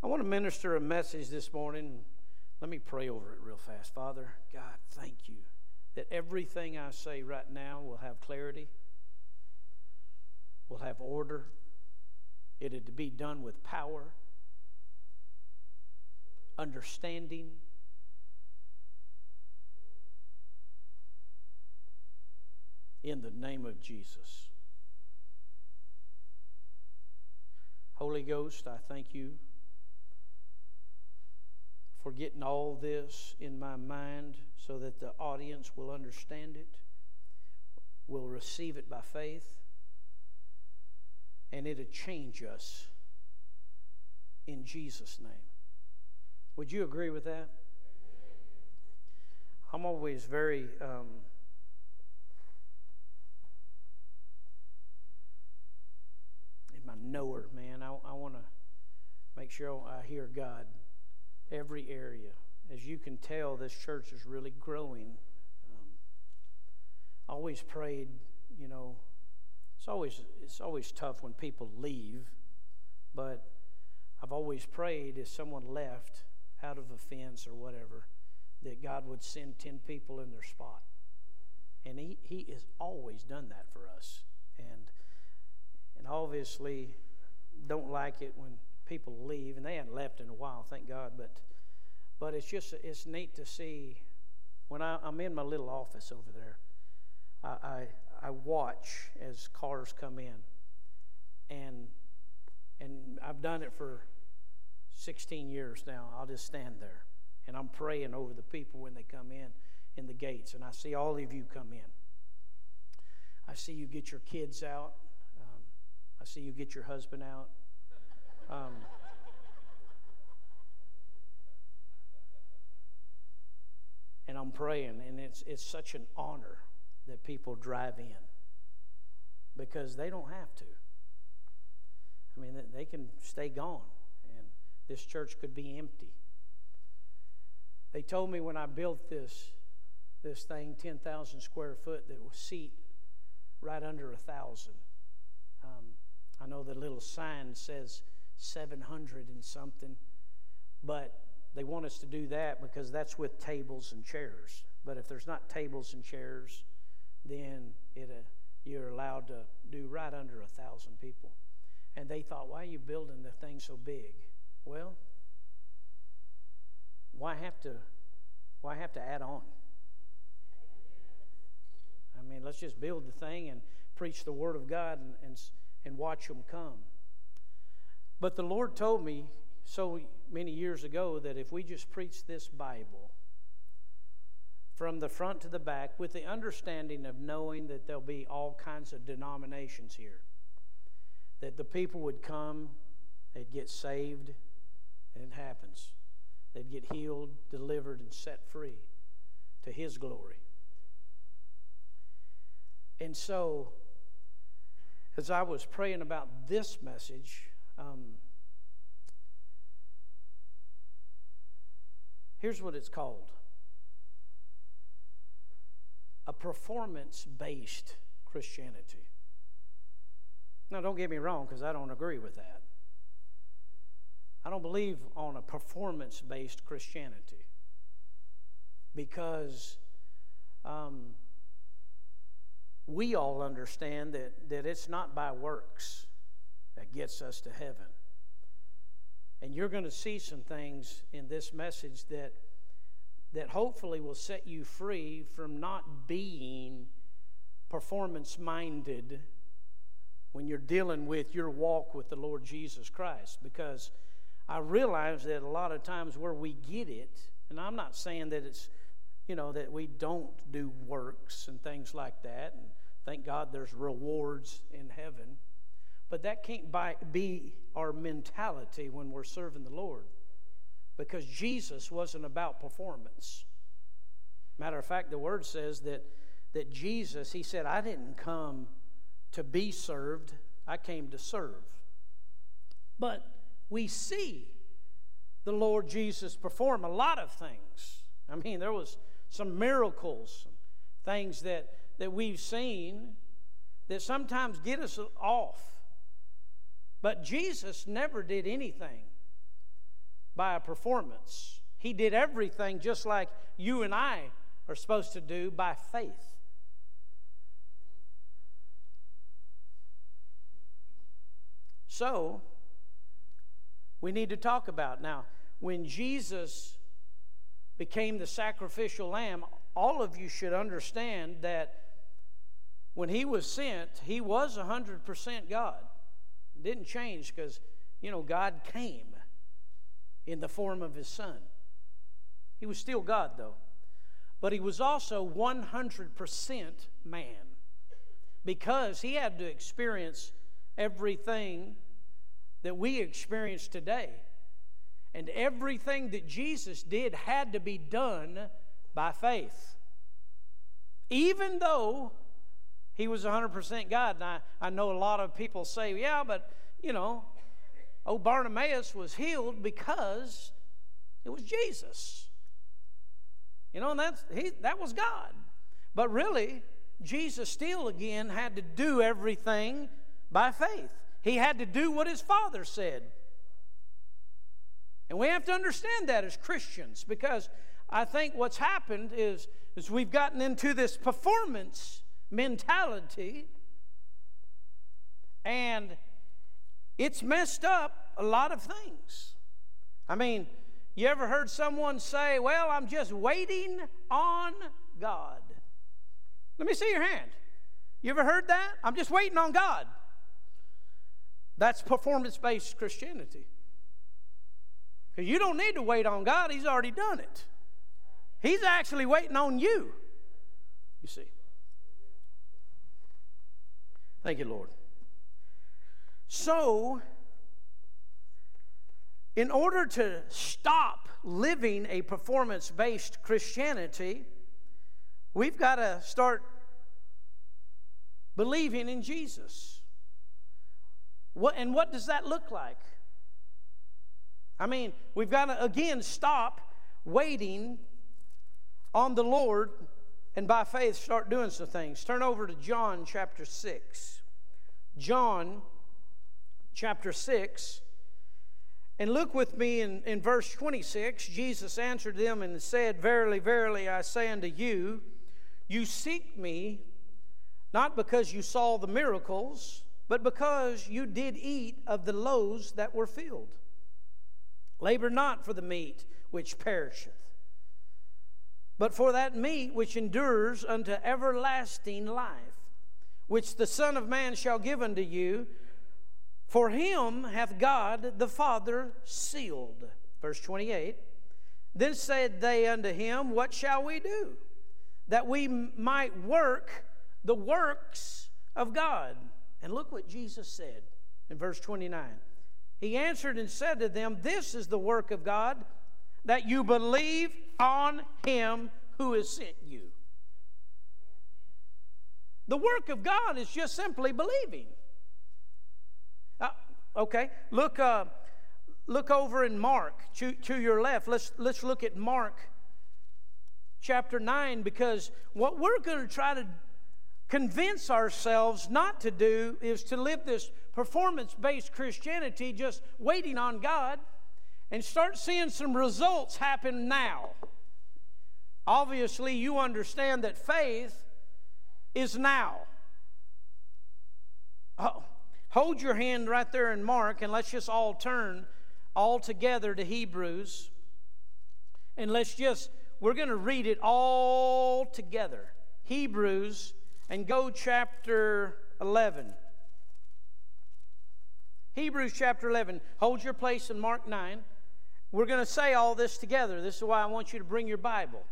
I want to minister a message this morning. Let me pray over it real fast. Father, God, thank you that everything I say right now will have clarity, will have order. It is to be done with power, understanding, in the name of Jesus. Holy Ghost, I thank you for getting all this in my mind so that the audience will understand it, will receive it by faith, and it'll change us in Jesus' name. Would you agree with that? I'm always very in my knower, man. I want to make sure I hear God every area. As you can tell, this church is really growing. I always prayed, it's always tough when people leave, but I've always prayed if someone left out of offense or whatever, that God would send 10 people in their spot. And he has always done that for us. And obviously don't like it when people leave, and they hadn't left in a while, thank God, but it's neat to see when I'm in my little office over there. I watch as cars come in, and I've done it for 16 years now. I'll just stand there, and I'm praying over the people when they come in the gates, and I see all of you come in. I see you get your kids out. I see you get your husband out. And I'm praying, and it's such an honor that people drive in, because they don't have to. I mean, they can stay gone, and this church could be empty. They told me when I built this thing, 10,000 square foot, that will seat right under 1,000. I know the little sign says 700 and something, but they want us to do that because that's with tables and chairs. But if there's not tables and chairs, then you're allowed to do right under 1,000 people. And they thought, why are you building the thing so big? Well, why have to add on? I mean, let's just build the thing and preach the Word of God and watch them come. But the Lord told me so many years ago that if we just preach this Bible from the front to the back with the understanding of knowing that there'll be all kinds of denominations here, that the people would come, they'd get saved, and it happens. They'd get healed, delivered, and set free to His glory. And so, as I was praying about this message, here's what it's called: a performance-based Christianity. Now, don't get me wrong, because I don't agree with that. I don't believe on a performance-based Christianity, because we all understand that it's not by works that gets us to heaven. And you're going to see some things in this message that hopefully will set you free from not being performance-minded when you're dealing with your walk with the Lord Jesus Christ. Because I realize that a lot of times where we get it, and I'm not saying that it's, that we don't do works and things like that, and thank God there's rewards in heaven, but that can't be our mentality when we're serving the Lord, because Jesus wasn't about performance. Matter of fact, the Word says that Jesus, He said, I didn't come to be served, I came to serve. But we see the Lord Jesus perform a lot of things. I mean, there was some miracles, things that we've seen that sometimes get us off. But Jesus never did anything by a performance. He did everything just like you and I are supposed to do by faith. So, we need to talk about now, when Jesus became the sacrificial lamb, all of you should understand that when he was sent, he was 100% God. It didn't change because, God came in the form of his Son. He was still God, though. But he was also 100% man, because he had to experience everything that we experience today. And everything that Jesus did had to be done by faith. Even though he was 100% God. And I know a lot of people say, yeah, but, Bartimaeus was healed because it was Jesus. And that was God. But really, Jesus still again had to do everything by faith. He had to do what his Father said. And we have to understand that as Christians, because I think what's happened is we've gotten into this performance mentality, and it's messed up a lot of things. I mean, you ever heard someone say, well, I'm just waiting on God? Let me see your hand. You ever heard that? I'm just waiting on God. That's performance-based Christianity. Because you don't need to wait on God. He's already done it. He's actually waiting on you, you see. Thank you, Lord. So, in order to stop living a performance-based Christianity, we've got to start believing in Jesus. What does that look like? I mean, we've got to, again, stop waiting on the Lord and by faith start doing some things. Turn over to John chapter 6. John chapter 6. And look with me in verse 26. Jesus answered them and said, Verily, verily, I say unto you, you seek me not because you saw the miracles, but because you did eat of the loaves that were filled. Labor not for the meat which perisheth, but for that meat which endures unto everlasting life, which the Son of Man shall give unto you. For him hath God the Father sealed. Verse 28. Then said they unto him, What shall we do, that we might work the works of God? And look what Jesus said in verse 29. He answered and said to them, This is the work of God, that you believe on him who has sent you. The work of God is just simply believing. Okay, look over in Mark to your left. Let's look at Mark chapter 9, because what we're going to try to convince ourselves not to do is to live this performance-based Christianity, just waiting on God, and start seeing some results happen now. Obviously, you understand that faith is now. Hold your hand right there in Mark, and let's just all turn all together to Hebrews. And we're going to read it all together. Hebrews, and go chapter 11. Hebrews chapter 11. Hold your place in Mark 9. We're going to say all this together. This is why I want you to bring your Bible.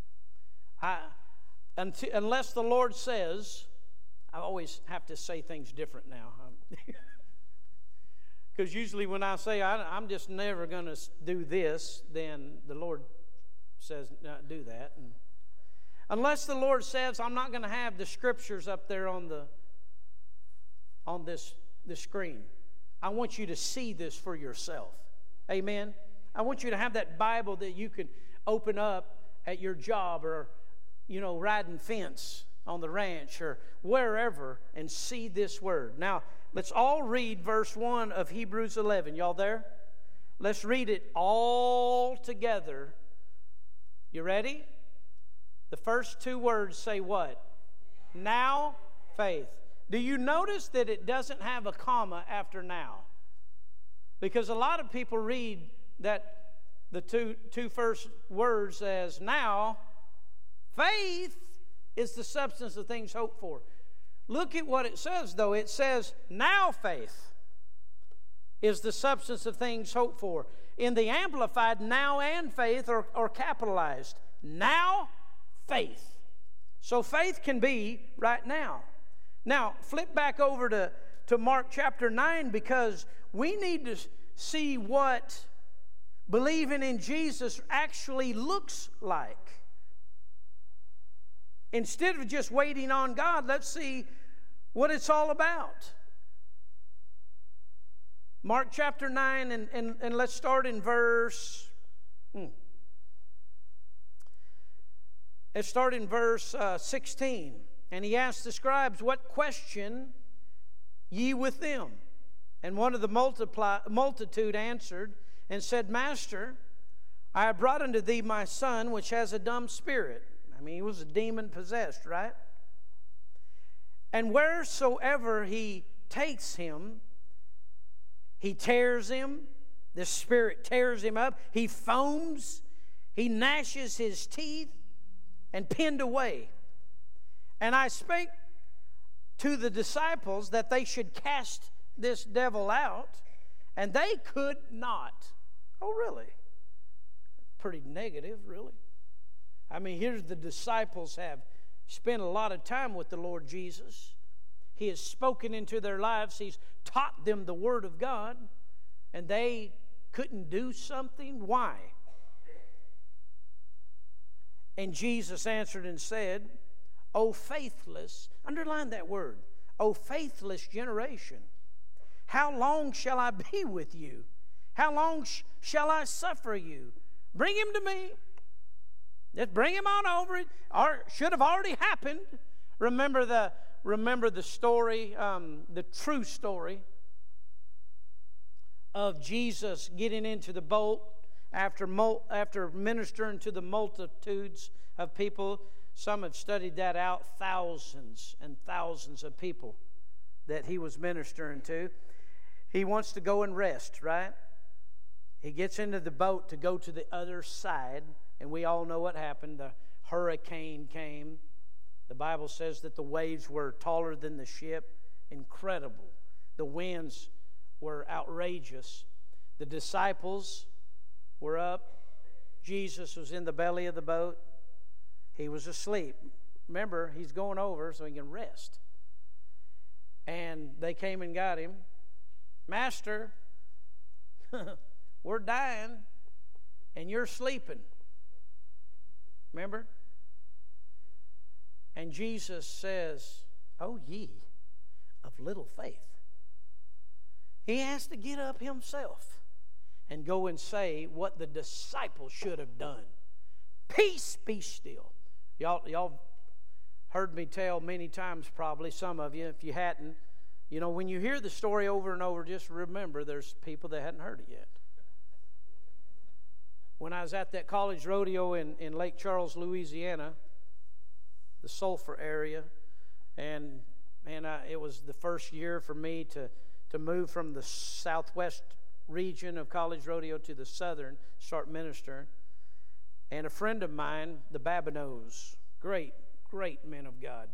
Unless the Lord says, I always have to say things different now. Because usually when I say I'm just never going to do this, then the Lord says, no, do that. And unless the Lord says, I'm not going to have the scriptures up there on the screen. I want you to see this for yourself. Amen? I want you to have that Bible that you can open up at your job, or, riding fence on the ranch or wherever, and see this word. Now, let's all read verse 1 of Hebrews 11. Y'all there? Let's read it all together. You ready? The first two words say what? Now, faith. Do you notice that it doesn't have a comma after now? Because a lot of people read that the two first words as now. Faith is the substance of things hoped for. Look at what it says, though. It says, now faith is the substance of things hoped for. In the Amplified, now and faith are capitalized. Now, faith. So faith can be right now. Now, flip back over to Mark chapter 9, because we need to see what believing in Jesus actually looks like. Instead of just waiting on God, let's see what it's all about. Mark chapter 9, and let's start in verse... Let's start in verse 16. And he asked the scribes, what question ye with them? And one of the multitude answered and said, Master, I have brought unto thee my son, which has a dumb spirit. I mean, he was a demon possessed, right? And wheresoever he takes him, he tears him. The spirit tears him up. He foams. He gnashes his teeth and pinned away. And I spake to the disciples that they should cast this devil out, and they could not. Oh, really? Pretty negative, really. I mean, here's the disciples have spent a lot of time with the Lord Jesus. He has spoken into their lives. He's taught them the Word of God, and they couldn't do something. Why? And Jesus answered and said, O faithless, underline that word, O faithless generation, how long shall I be with you? How long shall I suffer you? Bring him to me. Just bring him on over. It should have already happened. Remember the story, the true story of Jesus getting into the boat after ministering to the multitudes of people. Some have studied that out, thousands and thousands of people that he was ministering to. He wants to go and rest, right? He gets into the boat to go to the other side, and we all know what happened. The hurricane came. The Bible says that the waves were taller than the ship. Incredible. The winds were outrageous. The disciples were up. Jesus was in the belly of the boat. He was asleep. Remember, he's going over so he can rest. And they came and got him. Master, we're dying and you're sleeping. Remember? And Jesus says, O ye of little faith. He has to get up himself and go and say what the disciples should have done. Peace, be still. Y'all heard me tell many times, probably some of you, if you hadn't, you know, when you hear the story over and over, just remember there's people that hadn't heard it yet. When I was at that college rodeo in Lake Charles, Louisiana, the Sulphur area, and it was the first year for me to move from the southwest region of college rodeo to the southern, start ministering. And a friend of mine, the Babineaus, great men of God.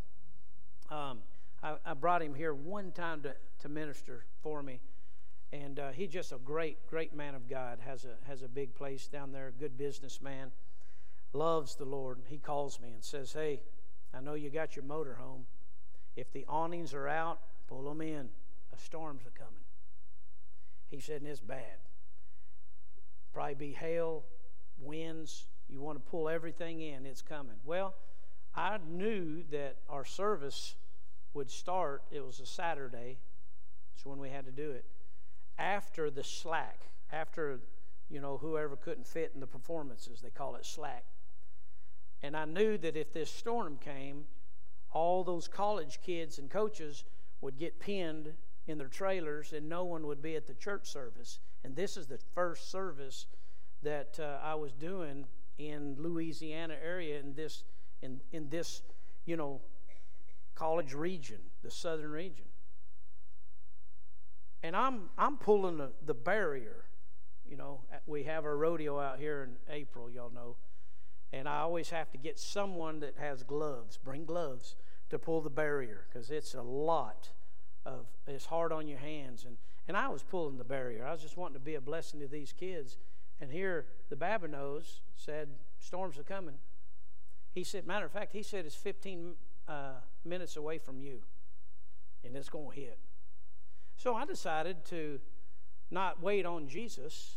I brought him here one time to minister for me, and he's just a great man of God. Has a big place down there, good businessman, loves the Lord. He calls me and says, "Hey, I know you got your motorhome. If the awnings are out, pull them in. A storm's a coming." He said, and it's bad. Probably be hail, winds. You want to pull everything in. It's coming. Well, I knew that our service would start. It was a Saturday. That's when we had to do it. After the slack. After, whoever couldn't fit in the performances. They call it slack. And I knew that if this storm came, all those college kids and coaches would get pinned in their trailers, and no one would be at the church service. And this is the first service that I was doing in Louisiana area in this college region, the southern region. And I'm pulling the barrier. We have our rodeo out here in April, y'all know. And I always have to get someone that has gloves, bring gloves, to pull the barrier, because it's hard on your hands. And I was pulling the barrier. I was just wanting to be a blessing to these kids. And here the Babineaus said, storms are coming. He said, matter of fact, he said it's 15 minutes away from you, and it's going to hit. So I decided to not wait on Jesus.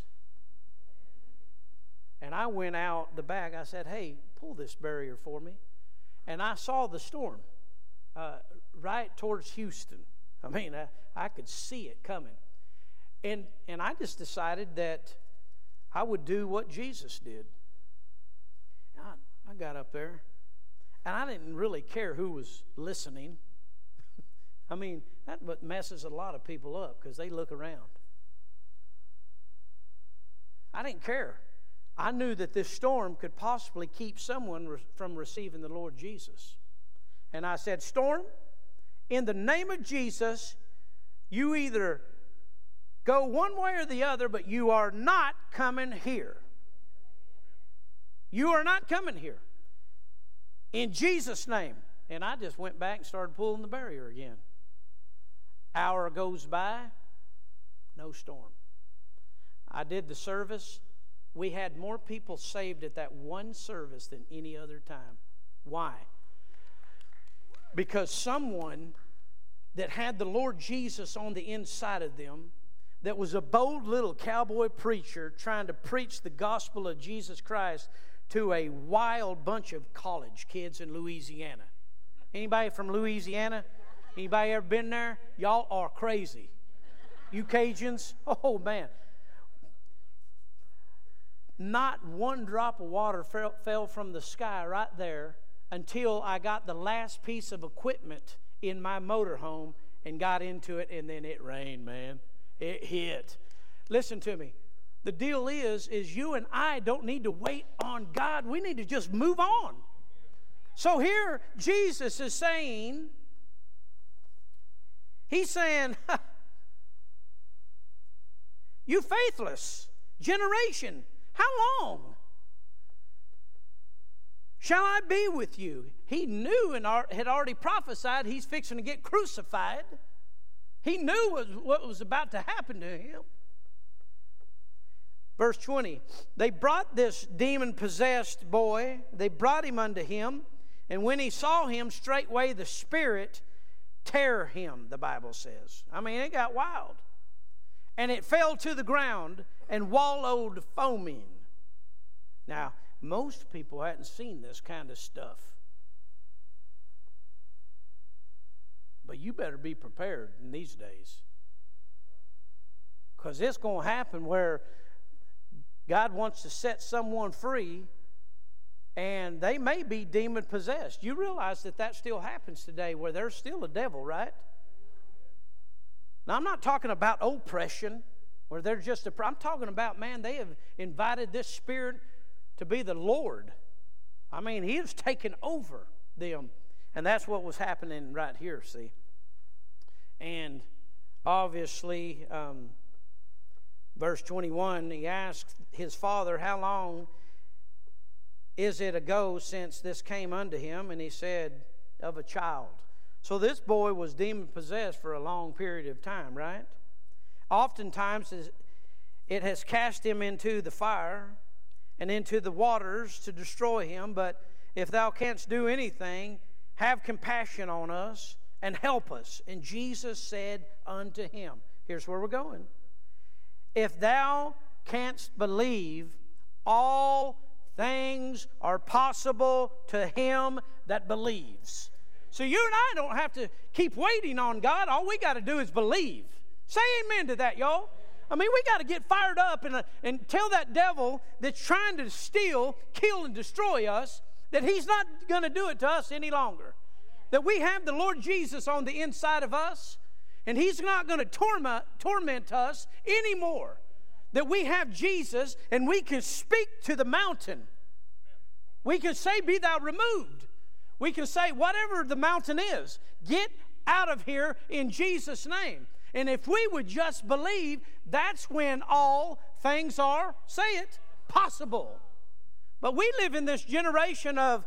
And I went out the back. I said, hey, pull this barrier for me. And I saw the storm right towards Houston. I mean, I could see it coming. And I just decided that I would do what Jesus did. I got up there, and I didn't really care who was listening. I mean, that messes a lot of people up because they look around. I didn't care. I knew that this storm could possibly keep someone from receiving the Lord Jesus. And I said, storm, in the name of Jesus, you either go one way or the other, but you are not coming here. You are not coming here. In Jesus' name. And I just went back and started pulling the barrier again. Hour goes by, no storm. I did the service. We had more people saved at that one service than any other time. Why? Because someone that had the Lord Jesus on the inside of them, that was a bold little cowboy preacher trying to preach the gospel of Jesus Christ to a wild bunch of college kids in Louisiana. Anybody from Louisiana? Anybody ever been there? Y'all are crazy. You Cajuns? Oh, man. Not one drop of water fell from the sky right there until I got the last piece of equipment in my motorhome and got into it, and then it rained, man. It hit. Listen to me. The deal is you and I don't need to wait on God. We need to just move on. So here Jesus is saying, he's saying, you faithless generation, how long shall I be with you? He knew and had already prophesied he's fixing to get crucified. He knew what was about to happen to him. Verse 20, they brought this demon-possessed boy, they brought him unto him, and when he saw him, straightway the Spirit tear him, the Bible says. I mean, it got wild. And it fell to the ground and wallowed foaming. Now, most people hadn't seen this kind of stuff. But you better be prepared in these days. Because it's going to happen where God wants to set someone free, and they may be demon-possessed. You realize that still happens today, where there's still a devil, right? Now, I'm not talking about oppression, where they're just I'm talking about, man, they have invited this spirit to be the Lord. I mean, he has taken over them. And that's what was happening right here, see. And obviously, verse 21, he asked his father, how long is it ago since this came unto him? And he said, of a child. So this boy was demon-possessed for a long period of time, right? Oftentimes, it has cast him into the fire and into the waters to destroy him. But if thou canst do anything, have compassion on us and help us. And Jesus said unto him, here's where we're going. If thou canst believe, all things are possible to him that believes. So you and I don't have to keep waiting on God. All we got to do is believe. Say amen to that, y'all. I mean, we got to get fired up and tell that devil that's trying to steal, kill, and destroy us that he's not going to do it to us any longer. That we have the Lord Jesus on the inside of us. And He's not going to torment us anymore. That we have Jesus and we can speak to the mountain. We can say, be thou removed. We can say, whatever the mountain is, get out of here in Jesus' name. And if we would just believe, that's when all things are, say it, possible. But we live in this generation of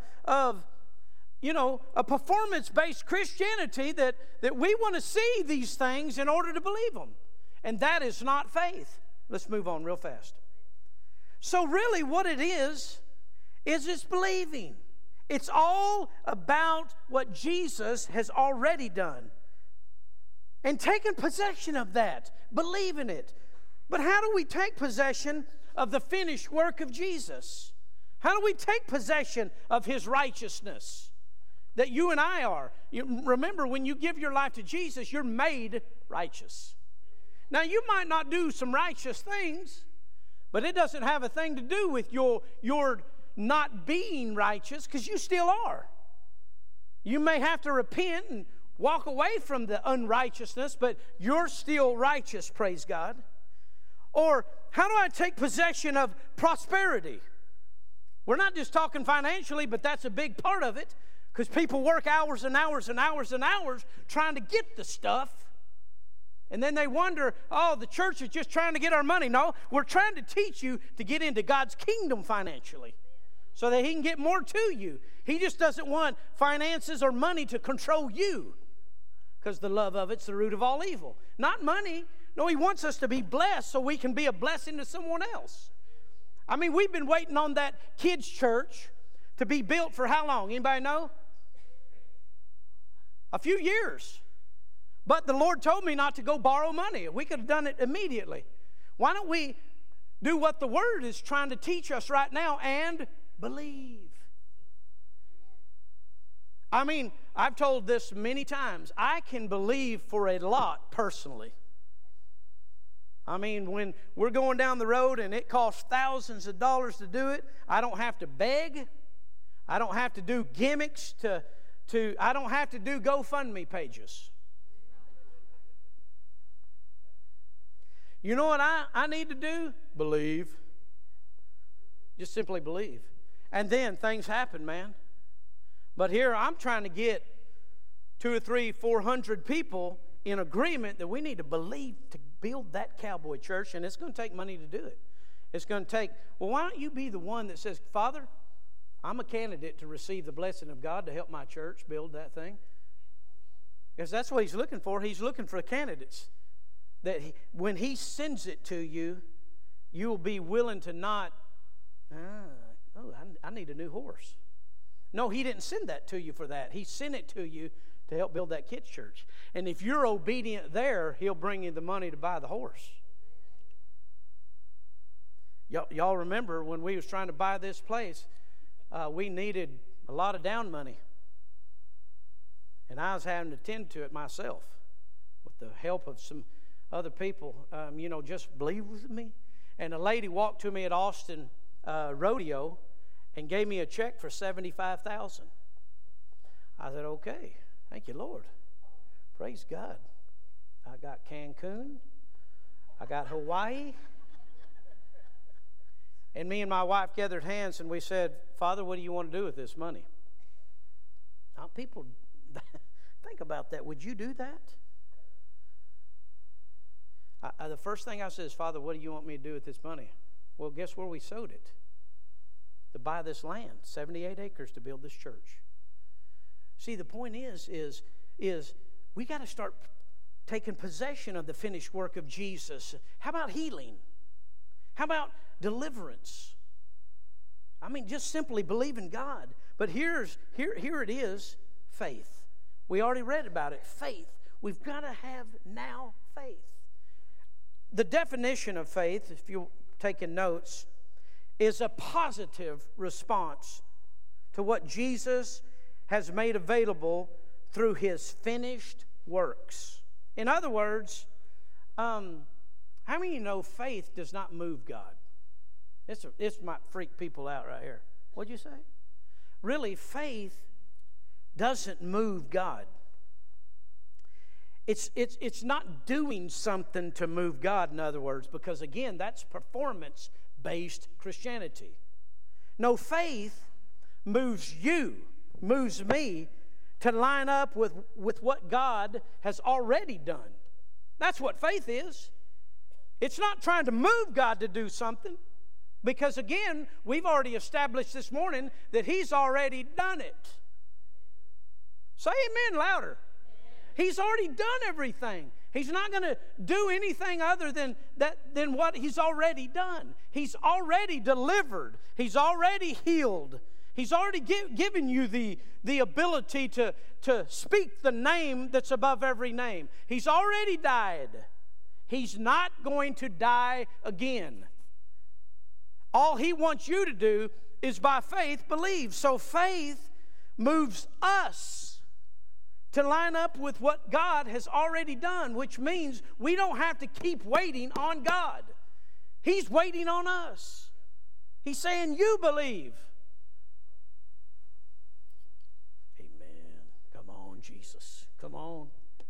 a performance-based Christianity that we want to see these things in order to believe them. And that is not faith. Let's move on real fast. So really what it is it's believing. It's all about what Jesus has already done. And taking possession of that, believing it. But how do we take possession of the finished work of Jesus? How do we take possession of His righteousness that you and I are? Remember, when you give your life to Jesus, you're made righteous. Now, you might not do some righteous things, but it doesn't have a thing to do with your not being righteous, because you still are. You may have to repent and walk away from the unrighteousness, but you're still righteous, praise God. Or, how do I take possession of prosperity? We're not just talking financially, but that's a big part of it, because people work hours and hours and hours and hours trying to get the stuff. And then they wonder, oh, the church is just trying to get our money. No, we're trying to teach you to get into God's kingdom financially so that He can get more to you. He just doesn't want finances or money to control you, because the love of it's the root of all evil. Not money. No, He wants us to be blessed so we can be a blessing to someone else. I mean, we've been waiting on that kids' church to be built for how long? Anybody know? A few years. But the Lord told me not to go borrow money. We could have done it immediately. Why don't we do what the Word is trying to teach us right now and believe? I mean, I've told this many times. I can believe for a lot personally. I mean, when we're going down the road and it costs thousands of dollars to do it, I don't have to beg. I don't have to do gimmicks I don't have to do GoFundMe pages. You know what I need to do? Believe. Just simply believe. And then things happen, man. But here I'm trying to get 200 or 300, 400 people in agreement that we need to believe to build that cowboy church, and it's going to take money to do it. It's going to take, well, why don't you be the one that says, Father, I'm a candidate to receive the blessing of God to help my church build that thing. Because that's what He's looking for. He's looking for candidates. That when He sends it to you, you will be willing to not, I need a new horse. No, He didn't send that to you for that. He sent it to you to help build that kids' church. And if you're obedient there, He'll bring you the money to buy the horse. Y'all remember when we was trying to buy this place, we needed a lot of down money. And I was having to tend to it myself with the help of some other people, just believe with me. And a lady walked to me at Austin Rodeo and gave me a check for $75,000. I said, okay, thank you, Lord. Praise God. I got Cancun. I got Hawaii. And me and my wife gathered hands and we said, Father, what do you want to do with this money? Now, people, think about that. Would you do that? The first thing I said is, Father, what do you want me to do with this money? Well, guess where we sowed it? To buy this land, 78 acres to build this church. See, the point is we got to start taking possession of the finished work of Jesus. How about healing? How about deliverance? I mean, just simply believe in God. But here it is, faith. We already read about it, faith. We've got to have now faith. The definition of faith, if you're taking notes, is a positive response to what Jesus has made available through His finished works. In other words, how many of you know faith does not move God? This might freak people out right here. What'd you say? Really, faith doesn't move God. It's not doing something to move God, in other words, because again, that's performance-based Christianity. No, faith moves me to line up with what God has already done. That's what faith is. It's not trying to move God to do something, because again, we've already established this morning that He's already done it. Say amen louder. He's already done everything. He's not going to do anything other than what He's already done. He's already delivered. He's already healed. He's already given you the ability to speak the name that's above every name. He's already died. He's not going to die again. All He wants you to do is by faith believe. So faith moves us to line up with what God has already done, which means we don't have to keep waiting on God. He's waiting on us. He's saying, you believe. Amen. Come on, Jesus. Come on.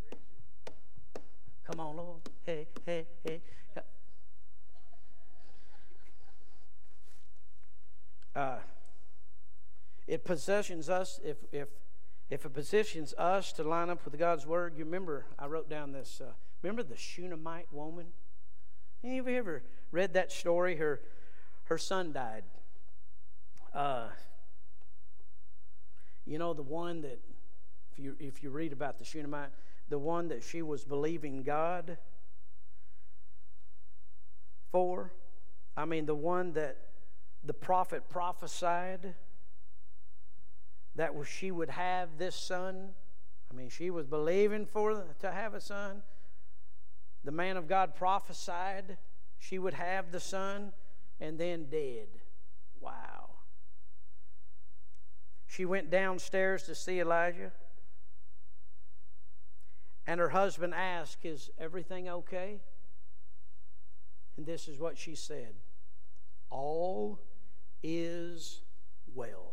Come on, Lord. Hey, hey, hey. It positions us, if it positions us to line up with God's Word. You remember, I wrote down this, remember the Shunammite woman? Any of you ever read that story? Her son died. You know, the one that, if you read about the Shunammite, the one that she was believing God for, the one that the prophet prophesied that she would have this son. She was believing to have a son. The man of God prophesied she would have the son, and then dead. Wow. She went downstairs to see Elijah, and her husband asked, "Is everything okay?" And this is what she said: "All is well."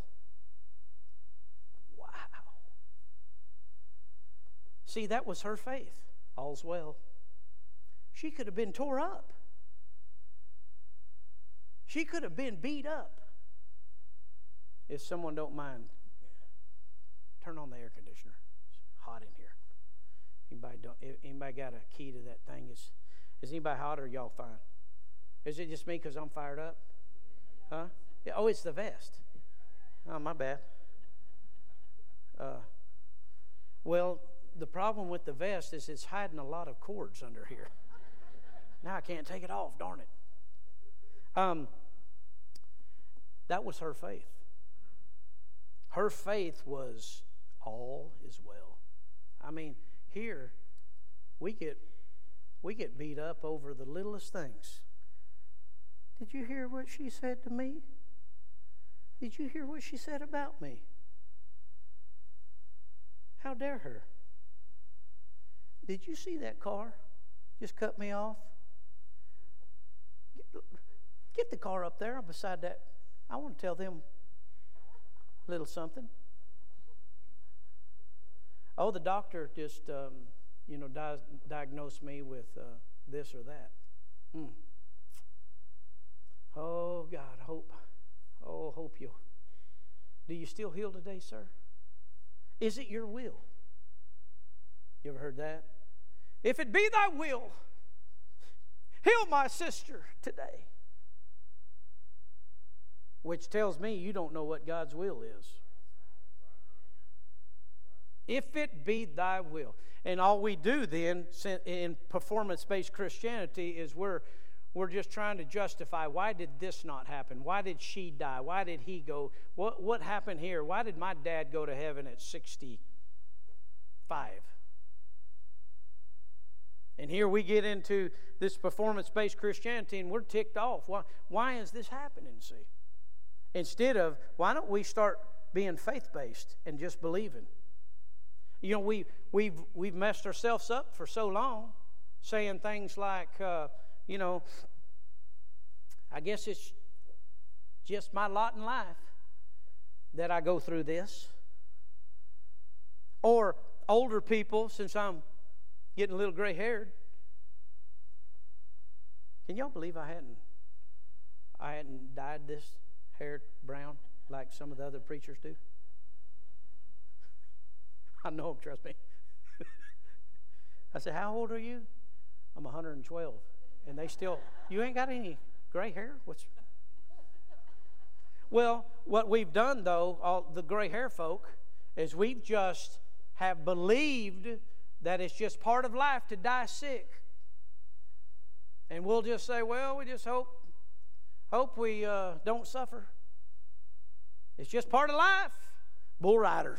Wow. See, that was her faith. All's well. She could have been tore up. She could have been beat up. If someone don't mind, turn on the air conditioner. It's hot in here. Anybody got a key to that thing? Is anybody hot, or y'all fine? Is it just me because I'm fired up? Huh? Yeah, oh, it's the vest. Oh, my bad. Well, the problem with the vest is it's hiding a lot of cords under here. Now I can't take it off, darn it. That was her faith. Her faith was all is well. Here we get beat up over the littlest things. Did you hear what she said to me? Did you hear what she said about me? How dare her? Did you see that car just cut me off? Get the car up there beside that. I want to tell them a little something. Oh, the doctor just, diagnosed me with this or that. Oh, God, hope you. Do you still heal today, sir? Is it your will? You ever heard that? If it be thy will, heal my sister today. Which tells me you don't know what God's will is. If it be thy will. And all we do then in performance-based Christianity is we're just trying to justify, why did this not happen? Why did she die? Why did he go? What happened here? Why did my dad go to heaven at 65? And here we get into this performance-based Christianity and we're ticked off. Why is this happening, see? Instead of, why don't we start being faith-based and just believing? You know, we've messed ourselves up for so long, saying things like, I guess it's just my lot in life that I go through this. Or older people, since I'm getting a little gray-haired. Can y'all believe I hadn't dyed this hair brown like some of the other preachers do? I know them, trust me. I said, how old are you? I'm 112. And they still, you ain't got any gray hair? Well, what we've done, though, all the gray hair folk, is we've just have believed that it's just part of life to die sick. And we'll just say, well, we just hope we don't suffer. It's just part of life. Bull riders.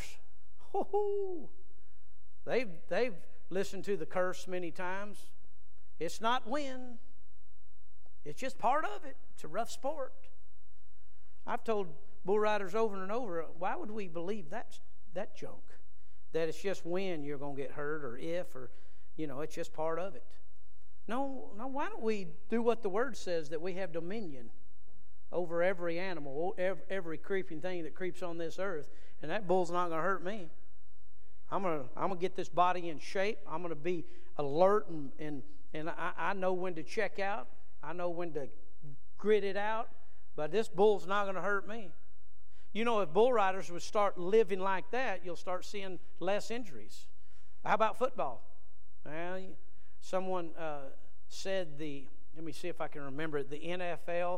They've listened to the curse many times. It's not win. It's just part of it. It's a rough sport. I've told bull riders over and over, why would we believe that junk? That it's just when you're going to get hurt, or if, or, it's just part of it. No, why don't we do what the Word says, that we have dominion over every animal, every creeping thing that creeps on this earth, and that bull's not going to hurt me. I'm gonna get this body in shape. I'm going to be alert, and I know when to check out. I know when to grit it out, but this bull's not going to hurt me. If bull riders would start living like that, you'll start seeing less injuries. How about football? Well, someone said let me see if I can remember it, the NFL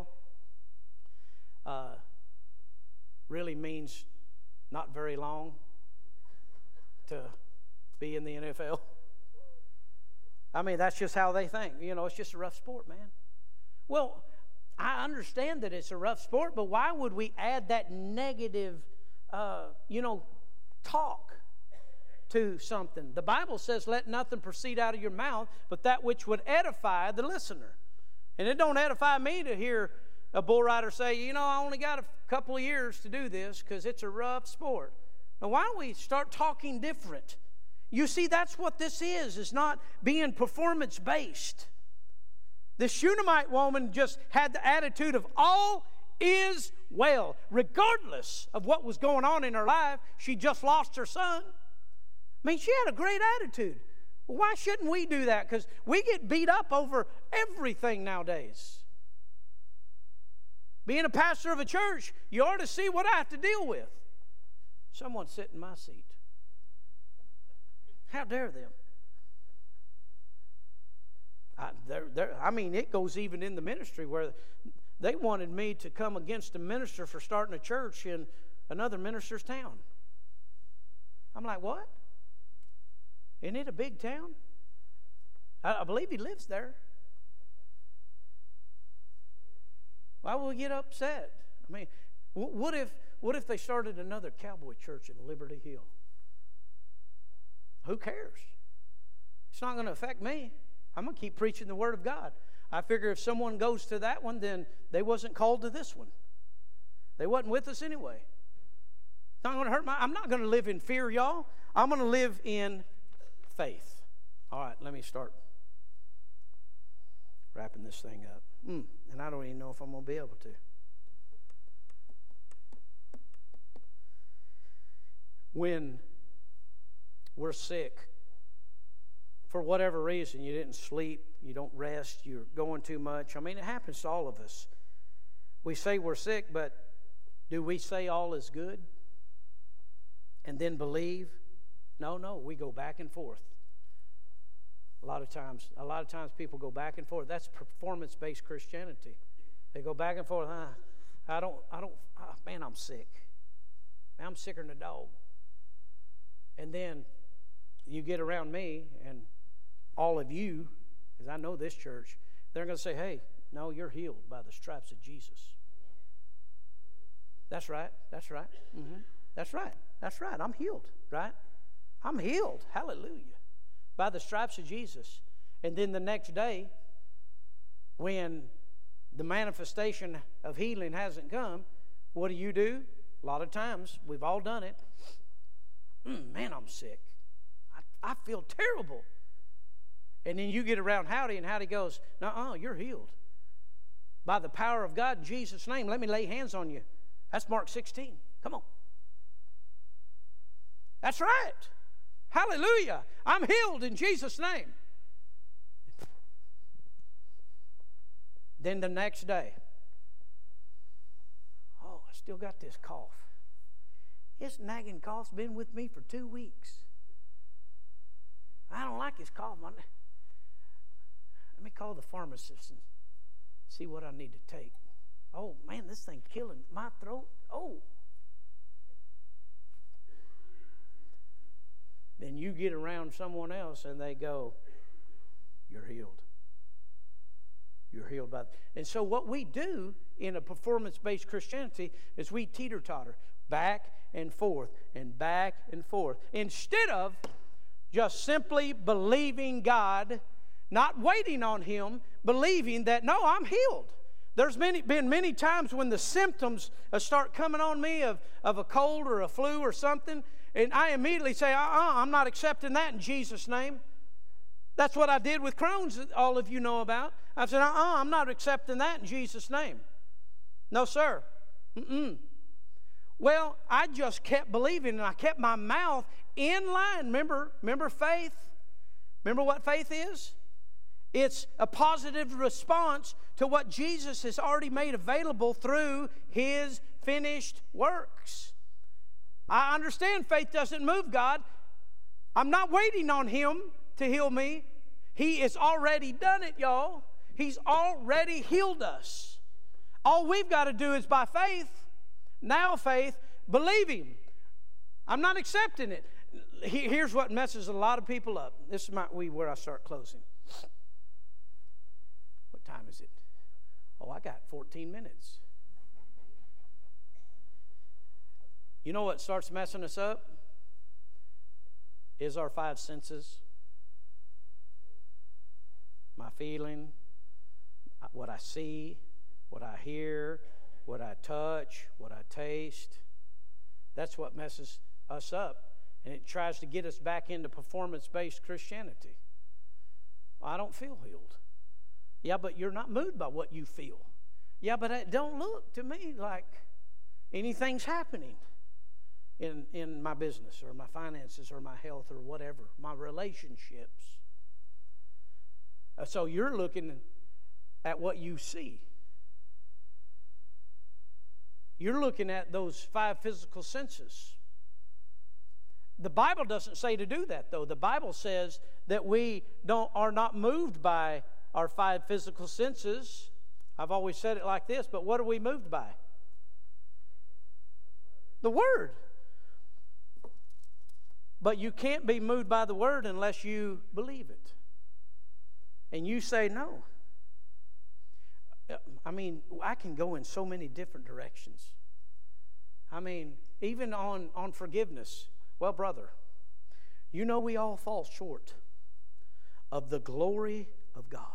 really means not very long to be in the NFL. I mean, that's just how they think. It's just a rough sport, man. Well, I understand that it's a rough sport, but why would we add that negative, talk to something? The Bible says, let nothing proceed out of your mouth but that which would edify the listener. And it don't edify me to hear a bull rider say, I only got a couple of years to do this because it's a rough sport. Now, why don't we start talking different? You see, that's what this is not being performance-based. The Shunammite woman just had the attitude of all is well. Regardless of what was going on in her life, she just lost her son. I mean, she had a great attitude. Well, why shouldn't we do that? Because we get beat up over everything nowadays. Being a pastor of a church, you ought to see what I have to deal with. Someone sit in my seat. How dare them? It goes even in the ministry where they wanted me to come against a minister for starting a church in another minister's town. I'm like, what? Isn't it a big town? I believe he lives there. Why would we get upset? I mean, what if they started another cowboy church in Liberty Hill? Who cares? It's not going to affect me. I'm going to keep preaching the Word of God. I figure if someone goes to that one, then they wasn't called to this one. They wasn't with us anyway. It's not going to hurt I'm not going to live in fear, y'all. I'm going to live in faith. All right, let me start wrapping this thing up. And I don't even know if I'm going to be able to. When we're sick, for whatever reason, you didn't sleep, you don't rest, you're going too much. I mean, it happens to all of us. We say we're sick, but do we say all is good and then believe? No, we go back and forth. A lot of times people go back and forth. That's performance-based Christianity. They go back and forth. Man, I'm sick. Man, I'm sicker than a dog. And then you get around me and all of you, because I know this church, they're going to say, hey, no, you're healed by the stripes of Jesus. That's right. That's right. Mm-hmm. That's right. That's right. I'm healed, right? I'm healed. Hallelujah. By the stripes of Jesus. And then the next day, when the manifestation of healing hasn't come, what do? A lot of times, we've all done it. Man, I'm sick. I feel terrible. And then you get around Howdy, and Howdy goes, "No, you're healed. By the power of God, in Jesus' name, let me lay hands on you." That's Mark 16. Come on. That's right. Hallelujah. I'm healed in Jesus' name. Then the next day, oh, I still got this cough. This nagging cough's been with me for 2 weeks. I don't like this cough. Let me call the pharmacist and see what I need to take. Oh, man, this thing's killing my throat. Oh. Then you get around someone else and they go, you're healed. You're healed by. And so what we do in a performance-based Christianity is we teeter-totter back and forth and back and forth. Instead of just simply believing God, not waiting on Him, believing that, no, I'm healed. There's been many times when the symptoms start coming on me of a cold or a flu or something, and I immediately say, I'm not accepting that in Jesus' name. That's what I did with Crohn's, all of you know about. I said, I'm not accepting that in Jesus' name. No, sir. Well, I just kept believing, and I kept my mouth in line. Remember faith? Remember what faith is? It's a positive response to what Jesus has already made available through His finished works. I understand faith doesn't move God. I'm not waiting on Him to heal me. He has already done it, y'all. He's already healed us. All we've got to do is by faith, now faith, believe Him. I'm not accepting it. Here's what messes a lot of people up. This is where I start closing. What time is it? Oh, I got 14 minutes. You know what starts messing us up? Is our 5 senses. My feeling, what I see, what I hear, what I touch, what I taste. That's what messes us up. And it tries to get us back into performance-based Christianity. I don't feel healed. Yeah, but you're not moved by what you feel. Yeah, but it don't look to me like anything's happening in my business or my finances or my health or whatever, my relationships. So you're looking at what you see. You're looking at those 5 physical senses. The Bible doesn't say to do that, though. The Bible says that we are not moved by our 5 physical senses. I've always said it like this, but what are we moved by? The Word. But you can't be moved by the Word unless you believe it. And you say no. I mean, I can go in so many different directions. I mean, even on forgiveness. Well, brother, you know we all fall short of the glory of God.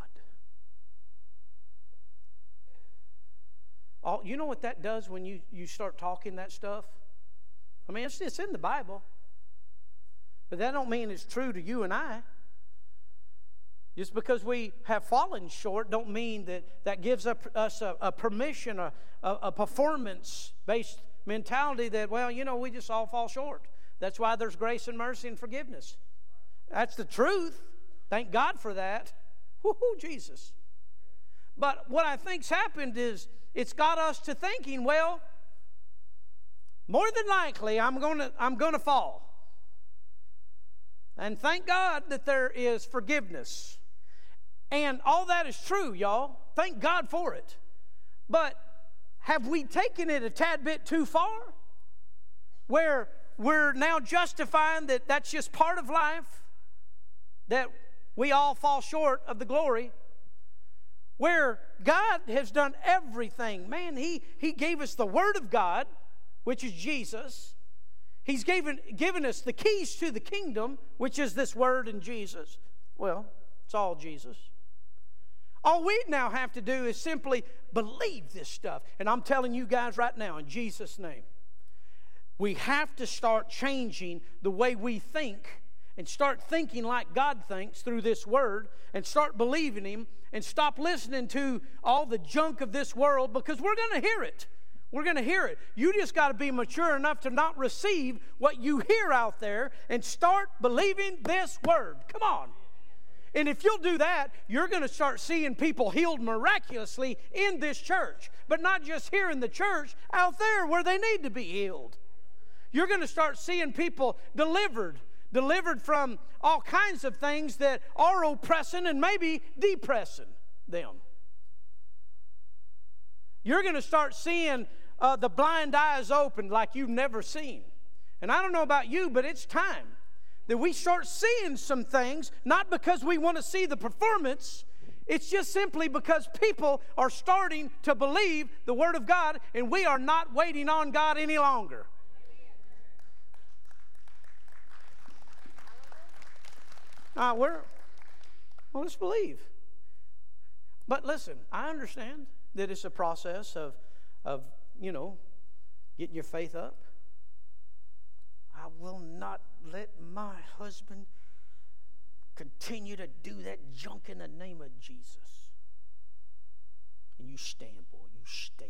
You know what that does when you start talking that stuff? I mean, it's in the Bible. But that don't mean it's true to you and I. Just because we have fallen short don't mean that gives us a permission, a performance-based mentality that, well, you know, we just all fall short. That's why there's grace and mercy and forgiveness. That's the truth. Thank God for that. Woo-hoo, Jesus. But what I think's happened is it's got us to thinking, well, more than likely I'm gonna fall. And thank God that there is forgiveness. And all that is true, y'all. Thank God for it. But have we taken it a tad bit too far? Where we're now justifying that that's just part of life, that we all fall short of the glory, where God has done everything. Man, He gave us the Word of God, which is Jesus. He's given us the keys to the kingdom, which is this Word and Jesus. Well, it's all Jesus. All we now have to do is simply believe this stuff. And I'm telling you guys right now, in Jesus' name, we have to start changing the way we think and start thinking like God thinks through this Word and start believing Him and stop listening to all the junk of this world, because we're going to hear it. We're going to hear it. You just got to be mature enough to not receive what you hear out there and start believing this word. Come on. And if you'll do that, you're going to start seeing people healed miraculously in this church. But not just here in the church, out there where they need to be healed. You're going to start seeing people delivered from all kinds of things that are oppressing and maybe depressing them. You're going to start seeing the blind eyes opened like you've never seen. And I don't know about you, but it's time that we start seeing some things, not because we want to see the performance. It's just simply because people are starting to believe the Word of God, and we are not waiting on God any longer. Let's believe. But listen, I understand that it's a process of getting your faith up. I will not let my husband continue to do that junk in the name of Jesus. And you stand, boy, you stand.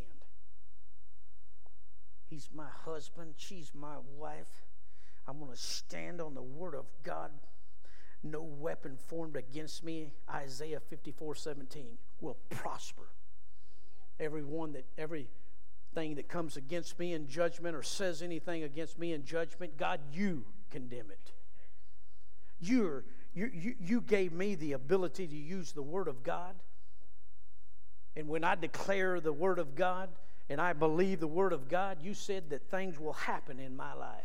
He's my husband, she's my wife. I'm going to stand on the Word of God. No weapon formed against me, Isaiah 54:17, will prosper. Everything that comes against me in judgment or says anything against me in judgment, God, you condemn it. You gave me the ability to use the Word of God. And when I declare the Word of God and I believe the Word of God, you said that things will happen in my life.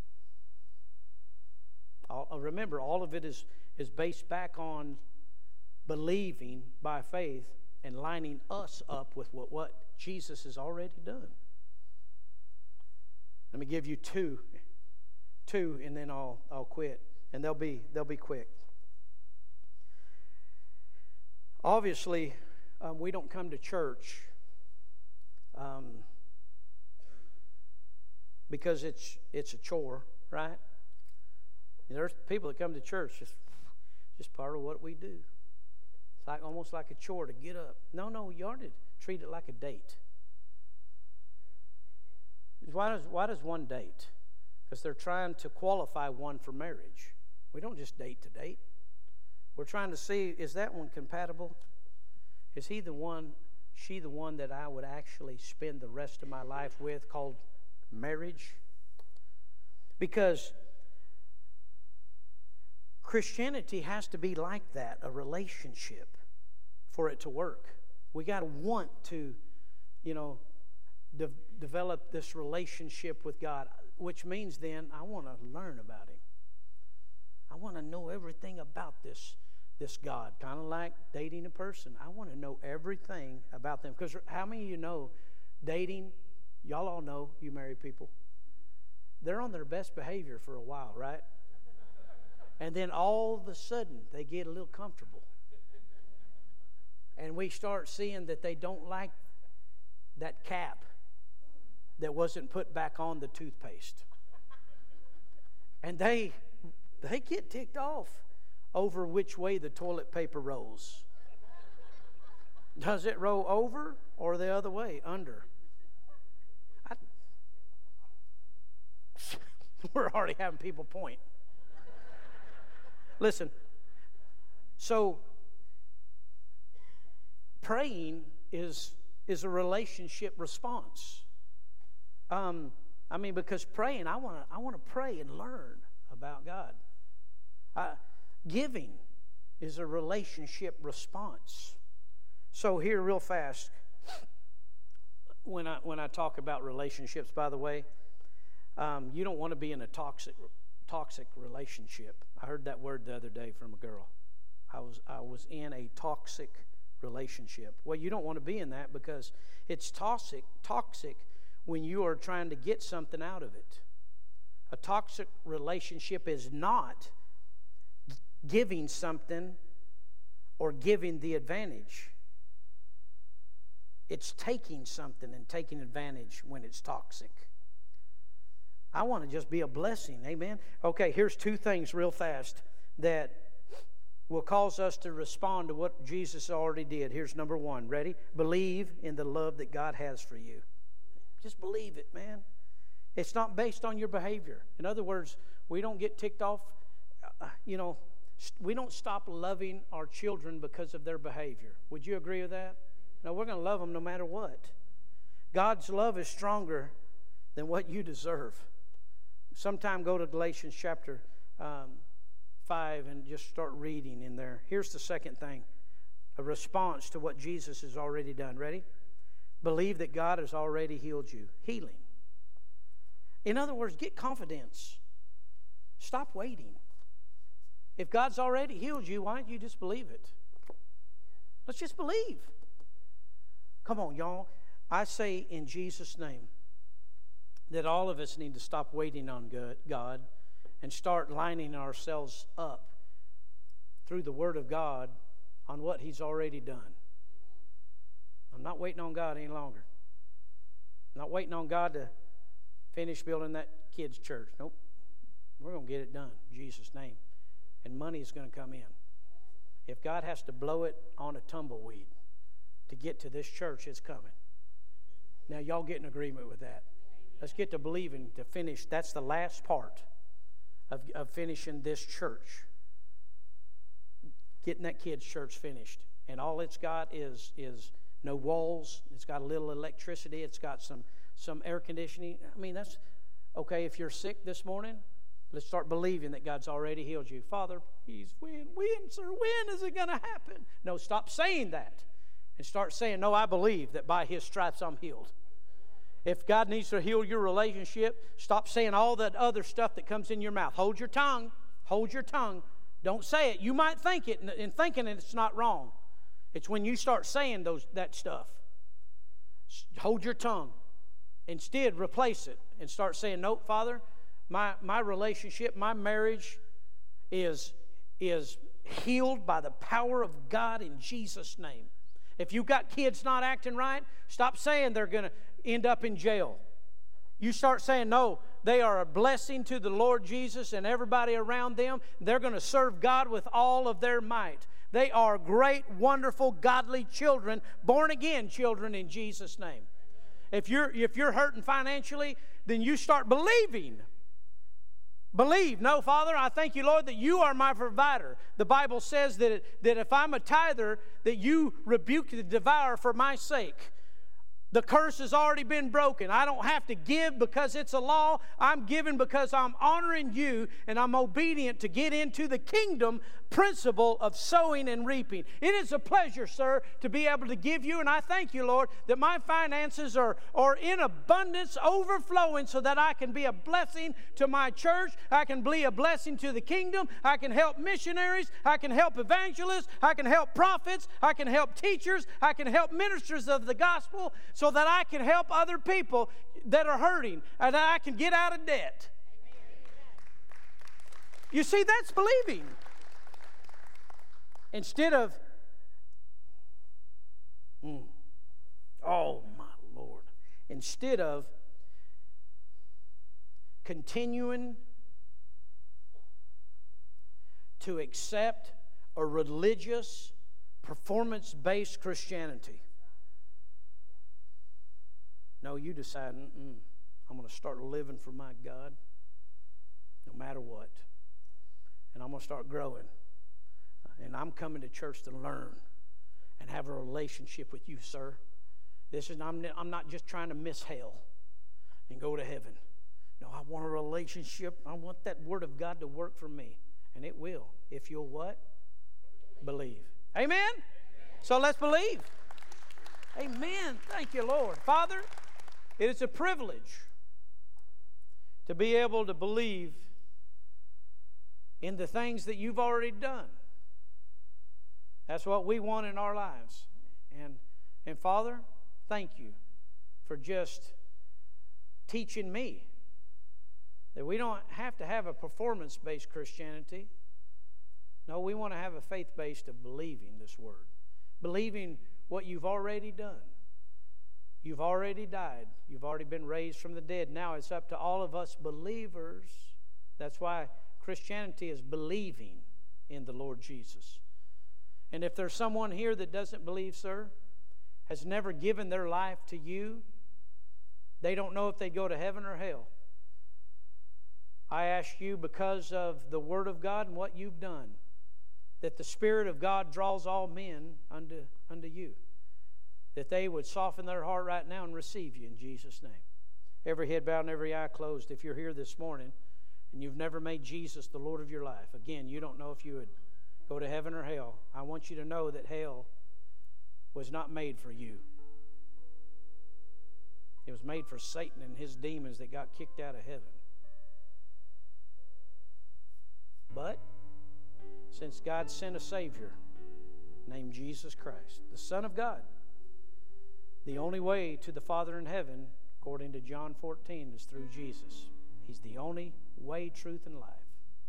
Remember, all of it is based back on believing by faith and lining us up with what Jesus has already done. Let me give you two, and then I'll quit, and they'll be quick. Obviously, we don't come to church because it's a chore, right? There's people that come to church just part of what we do. It's almost like a chore to get up. No, you ought to treat it like a date. Why does one date? Because they're trying to qualify one for marriage. We don't just date to date. We're trying to see, is that one compatible? Is he the one, she the one that I would actually spend the rest of my life with, called marriage? Because Christianity has to be like that, a relationship, for it to work. We got to want to, develop this relationship with God, which means then I want to learn about Him. I want to know everything about this God, kind of like dating a person. I want to know everything about them. Because how many of you know dating, y'all all know, you married people, they're on their best behavior for a while, right? And then all of a sudden, they get a little comfortable. And we start seeing that they don't like that cap that wasn't put back on the toothpaste. And they get ticked off over which way the toilet paper rolls. Does it roll over or the other way, under? We're already having people point. Listen, so praying is a relationship response. Because praying, I want to pray and learn about God. Giving is a relationship response. So here, real fast, when I talk about relationships, by the way, you don't want to be in a toxic relationship. I heard that word the other day from a girl. I was in a toxic relationship. Well, you don't want to be in that because it's toxic when you are trying to get something out of it. A toxic relationship is not giving something or giving the advantage. It's taking something and taking advantage when it's toxic. I want to just be a blessing. Amen. Okay, here's two things real fast that will cause us to respond to what Jesus already did. Here's number one. Ready? Believe in the love that God has for you. Just believe it, man. It's not based on your behavior. In other words, we don't get ticked off. We don't stop loving our children because of their behavior. Would you agree with that? No, we're going to love them no matter what. God's love is stronger than what you deserve. Sometime go to Galatians chapter 5 and just start reading in there. Here's the second thing, a response to what Jesus has already done. Ready? Believe that God has already healed you. Healing. In other words, get confidence. Stop waiting. If God's already healed you, why don't you just believe it? Let's just believe. Come on, y'all. I say in Jesus' name that all of us need to stop waiting on God and start lining ourselves up through the Word of God on what He's already done. I'm not waiting on God any longer. I'm not waiting on God to finish building that kids' church. Nope. We're going to get it done in Jesus' name. And money is going to come in. If God has to blow it on a tumbleweed to get to this church, it's coming. Now, y'all get in agreement with that. Let's get to believing to finish. That's the last part of finishing this church. Getting that kids' church finished. And all it's got is no walls. It's got a little electricity. It's got some air conditioning. I mean, that's okay. If you're sick this morning, let's start believing that God's already healed you. Father, please, when, sir, when is it going to happen? No, stop saying that. And start saying, no, I believe that by His stripes I'm healed. If God needs to heal your relationship, stop saying all that other stuff that comes in your mouth. Hold your tongue. Hold your tongue. Don't say it. You might think it, and thinking it, it's not wrong. It's when you start saying that stuff. Hold your tongue. Instead, replace it and start saying, no, Father, my relationship, my marriage is healed by the power of God in Jesus' name. If you've got kids not acting right, stop saying they're going to end up in jail. You start saying, no, they are a blessing to the Lord Jesus and everybody around them. They're going to serve God with all of their might. They are great, wonderful, godly children, born again children in Jesus' name. If you're hurting financially, then you start believing. Believe. No, Father, I thank you, Lord, that you are my provider. The Bible says that if I'm a tither, that you rebuke the devourer for my sake. The curse has already been broken. I don't have to give because it's a law. I'm giving because I'm honoring you and I'm obedient to get into the kingdom principle of sowing and reaping. It is a pleasure, sir, to be able to give you, and I thank you, Lord, that my finances are in abundance, overflowing, so that I can be a blessing to my church. I can be a blessing to the kingdom. I can help missionaries. I can help evangelists. I can help prophets. I can help teachers. I can help ministers of the gospel, so that I can help other people that are hurting and that I can get out of debt. You see, that's believing. Instead of, oh my Lord, instead of continuing to accept a religious, performance-based Christianity. No, you decide, I'm going to start living for my God no matter what. And I'm going to start growing. And I'm coming to church to learn and have a relationship with you, sir. I'm not just trying to miss hell and go to heaven. No, I want a relationship. I want that Word of God to work for me. And it will, if you'll what? Believe. Amen? So let's believe. Amen. Thank you, Lord. Father, it is a privilege to be able to believe in the things that you've already done. That's what we want in our lives. And Father, thank you for just teaching me that we don't have to have a performance-based Christianity. No, we want to have a faith-based of believing this Word. Believing what you've already done. You've already died. You've already been raised from the dead. Now it's up to all of us believers. That's why Christianity is believing in the Lord Jesus. And if there's someone here that doesn't believe, sir, has never given their life to you, They don't know if they go to heaven or hell. I ask you, because of the Word of God and what you've done, that the Spirit of God draws all men unto you, that they would soften their heart right now and receive you in Jesus' name. Every head bowed and every eye closed. If you're here this morning and you've never made Jesus the Lord of your life, again, you don't know if you would go to heaven or hell. I want you to know that hell was not made for you. It was made for Satan and his demons that got kicked out of heaven. But since God sent a Savior named Jesus Christ, the Son of God, the only way to the Father in heaven, according to John 14, is through Jesus. He's the only way, truth, and life.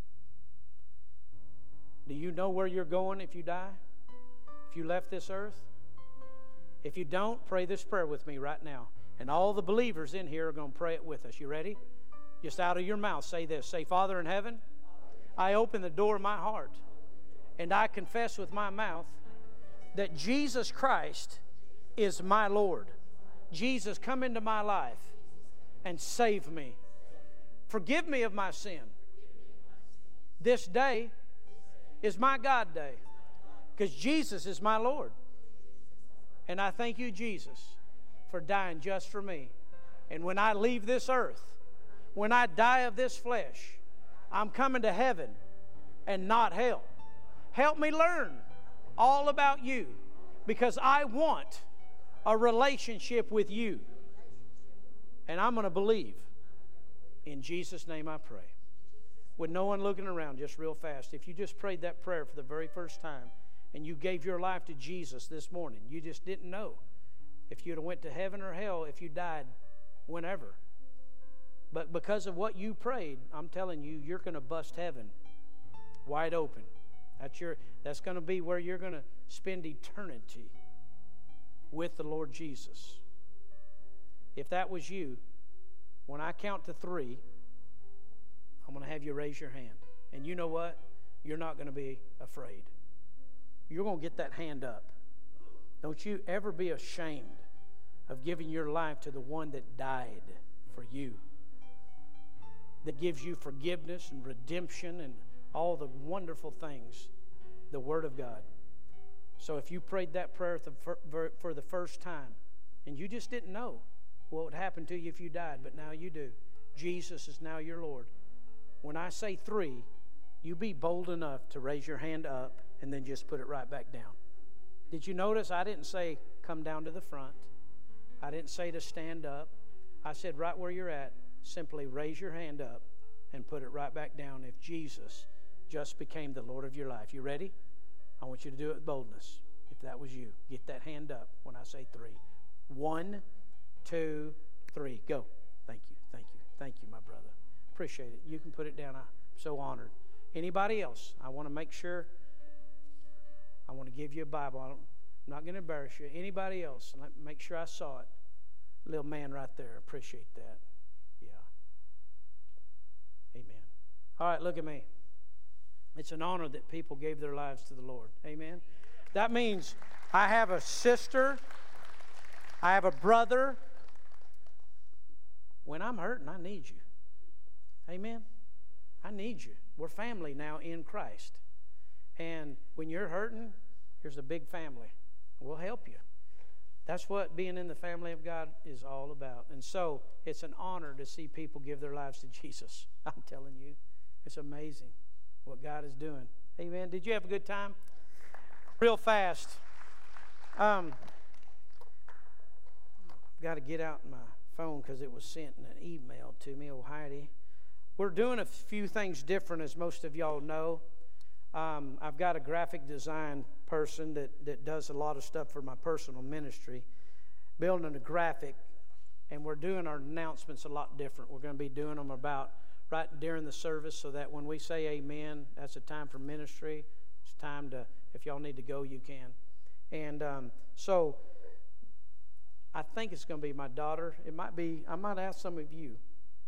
Do you know where you're going if you die? If you left this earth? If you don't, pray this prayer with me right now. And all the believers in here are going to pray it with us. You ready? Just out of your mouth, say this. Say, Father in heaven, I open the door of my heart, and I confess with my mouth that Jesus Christ is my Lord. Jesus, come into my life and save me. Forgive me of my sin. This day is my God day, because Jesus is my Lord. And I thank you, Jesus, for dying just for me. And when I leave this earth, when I die of this flesh, I'm coming to heaven and not hell. Help me learn all about you, because I want a relationship with you. And I'm going to believe. In Jesus' name I pray. With no one looking around, just real fast. If you just prayed that prayer for the very first time and you gave your life to Jesus this morning, you just didn't know if you'd have went to heaven or hell if you died whenever. But because of what you prayed, I'm telling you, you're going to bust heaven wide open. That's going to be where you're going to spend eternity with the Lord Jesus. If that was you, when I count to 3, I'm going to have you raise your hand. And you know what? You're not going to be afraid. You're going to get that hand up. Don't you ever be ashamed of giving your life to the one that died for you, that gives you forgiveness and redemption and all the wonderful things, the Word of God. So if you prayed that prayer for the first time and you just didn't know what would happen to you if you died, but now you do. Jesus is now your Lord. When I say 3, you be bold enough to raise your hand up and then just put it right back down. Did you notice I didn't say come down to the front? I didn't say to stand up. I said right where you're at, simply raise your hand up and put it right back down if Jesus just became the Lord of your life. You ready? I want you to do it with boldness. If that was you, get that hand up when I say 3. 1, 2, 3. Go. Thank you. Thank you. Thank you, my brother. Appreciate it. You can put it down. I'm so honored. Anybody else? I want to make sure. I want to give you a Bible. I'm not going to embarrass you. Anybody else? Let me make sure I saw it. Little man right there. Appreciate that. Yeah. Amen. All right, look at me. It's an honor that people gave their lives to the Lord. Amen. That means I have a sister. I have a brother. When I'm hurting, I need you. Amen. I need you. We're family now in Christ. And when you're hurting, here's a big family. We'll help you. That's what being in the family of God is all about. And so it's an honor to see people give their lives to Jesus. I'm telling you, it's amazing what God is doing. Amen. Did you have a good time? Real fast. Got to get out my phone because it was sent in an email to me. Oh, Heidi. We're doing a few things different, as most of y'all know. I've got a graphic design person that does a lot of stuff for my personal ministry, building a graphic, and we're doing our announcements a lot different. We're going to be doing them about right during the service so that when we say amen, that's a time for ministry. It's time to, if y'all need to go, you can. And so I think it's going to be my daughter. It might be, I might ask some of you.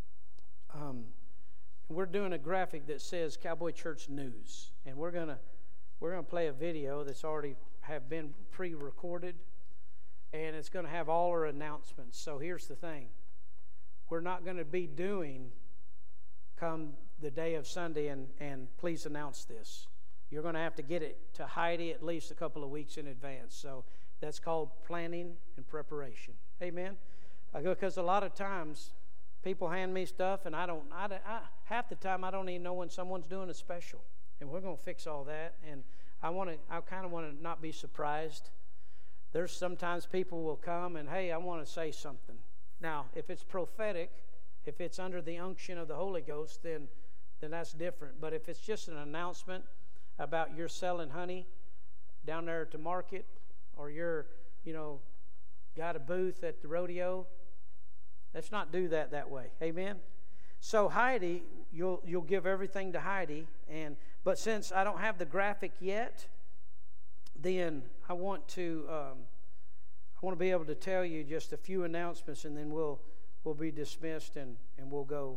We're doing a graphic that says Cowboy Church News, and we're gonna play a video that's already have been pre-recorded, and it's going to have all our announcements. So here's the thing: we're not going to be doing come the day of Sunday, and please announce this. You're going to have to get it to Heidi at least a couple of weeks in advance. So that's called planning and preparation. Amen? Because a lot of times people hand me stuff, and I half the time I don't even know when someone's doing a special. And we're going to fix all that. And I kind of want to not be surprised. There's sometimes people will come and, hey, I want to say something. Now, if it's prophetic, if it's under the unction of the Holy Ghost, then that's different. But if it's just an announcement about you're selling honey down there at the market, or you're, got a booth at the rodeo, let's not do that way. Amen? So Heidi, you'll give everything to Heidi, but since I don't have the graphic yet, then I want to be able to tell you just a few announcements, and then we'll be dismissed and we'll go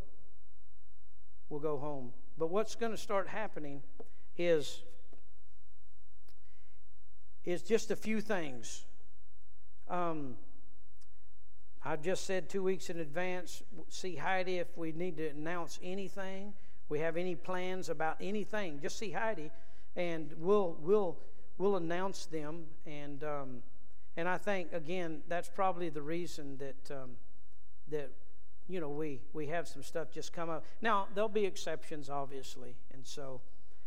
home. But what's going to start happening is just a few things. I've just said 2 weeks in advance, see Heidi if we need to announce anything, we have any plans about anything, just see Heidi, and we'll announce them. And I think, again, that's probably the reason that we have some stuff just come up. Now, there'll be exceptions, obviously, and so,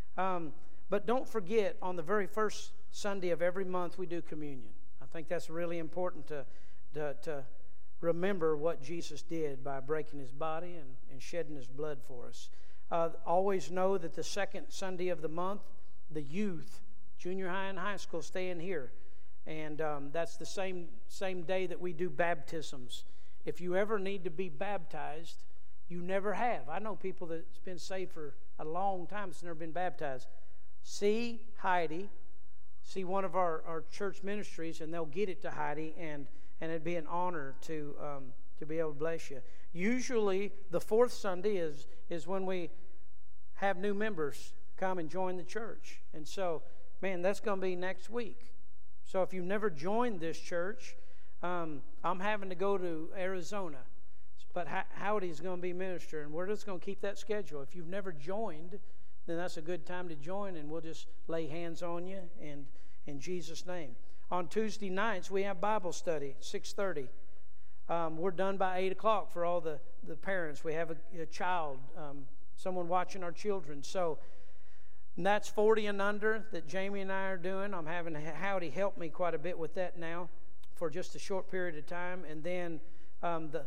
but don't forget, on the very first Sunday of every month, we do communion. I think that's really important to remember what Jesus did by breaking his body and shedding his blood for us. Always know that the second Sunday of the month, the youth, junior high and high school, stay in here. And that's the same day that we do baptisms. If you ever need to be baptized, you never have. I know people that's been saved for a long time that's never been baptized. See Heidi, see one of our church ministries, and they'll get it to Heidi, and it'd be an honor to be able to bless you. Usually the fourth Sunday is when we have new members come and join the church. And so, man, that's going to be next week. So if you've never joined this church, I'm having to go to Arizona. But Howdy's going to be minister, and we're just going to keep that schedule. If you've never joined, then that's a good time to join, and we'll just lay hands on you and in Jesus' name. On Tuesday nights, we have Bible study, 6:30. We're done by 8 o'clock for all the parents. We have a child, someone watching our children. So and that's 40 and under that Jamie and I are doing. I'm having Howdy help me quite a bit with that now for just a short period of time. And then the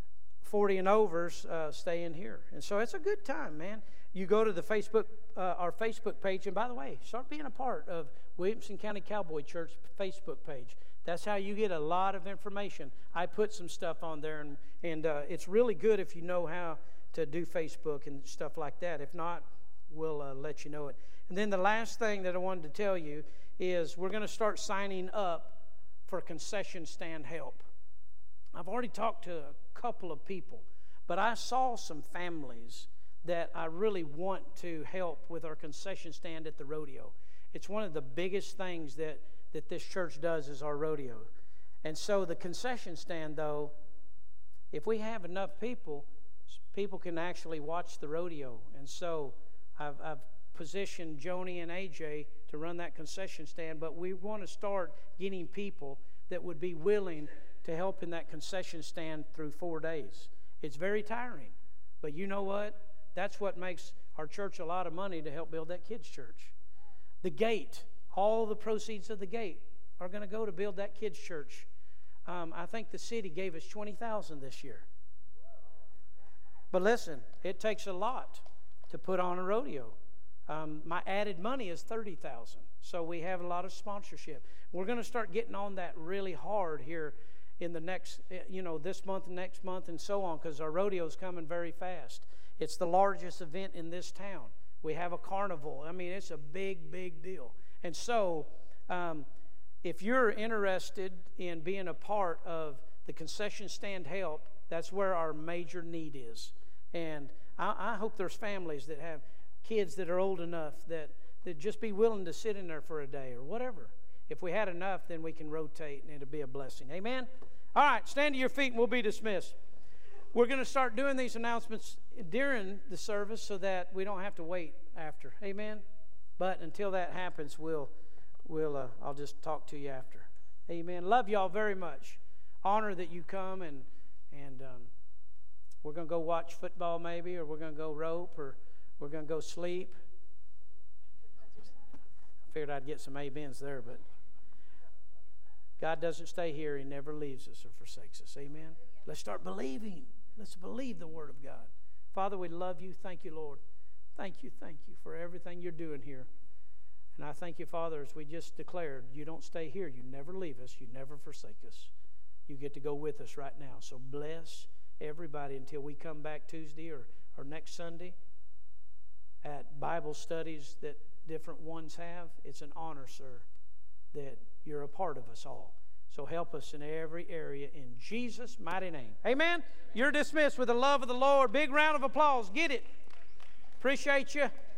40 and overs stay in here. And so it's a good time, man. You go to the our Facebook page, and by the way, start being a part of Williamson County Cowboy Church Facebook page. That's how you get a lot of information. I put some stuff on there, and it's really good if you know how to do Facebook and stuff like that. If not, we'll let you know it. And then the last thing that I wanted to tell you is we're going to start signing up for concession stand help. I've already talked to a couple of people, but I saw some families that I really want to help with our concession stand at the rodeo. It's one of the biggest things that this church does is our rodeo. And so the concession stand, though, if we have enough people can actually watch the rodeo. And so I've positioned Joni and AJ to run that concession stand, but we want to start getting people that would be willing to help in that concession stand through 4 days. It's very tiring, but you know what? That's what makes our church a lot of money to help build that kids' church. The gate, all the proceeds of the gate are going to go to build that kids' church. I think the city gave us $20,000 this year. But listen, it takes a lot to put on a rodeo. My added money is $30,000, so we have a lot of sponsorship. We're going to start getting on that really hard here in the next, this month and next month and so on, because our rodeo is coming very fast. It's the largest event in this town. We have a carnival. I mean, it's a big, big deal. And so, if you're interested in being a part of the concession stand help, that's where our major need is. And I hope there's families that have kids that are old enough that just be willing to sit in there for a day or whatever. If we had enough, then we can rotate and it'll be a blessing. Amen? All right, stand to your feet and we'll be dismissed. We're going to start doing these announcements during the service so that we don't have to wait after. Amen? But until that happens, I'll just talk to you after. Amen. Love y'all very much. Honor that you come, and we're going to go watch football maybe, or we're going to go rope, or we're going to go sleep. I figured I'd get some amens there, but God doesn't stay here. He never leaves us or forsakes us. Amen. Let's start believing. Let's believe the Word of God. Father, we love you. Thank you, Lord. Thank you for everything you're doing here. And I thank you, Father, as we just declared, you don't stay here. You never leave us. You never forsake us. You get to go with us right now. So bless everybody until we come back Tuesday or next Sunday at Bible studies that different ones have. It's an honor, sir, that you're a part of us all. So help us in every area in Jesus' mighty name. Amen. You're dismissed with the love of the Lord. Big round of applause. Get it. Appreciate you.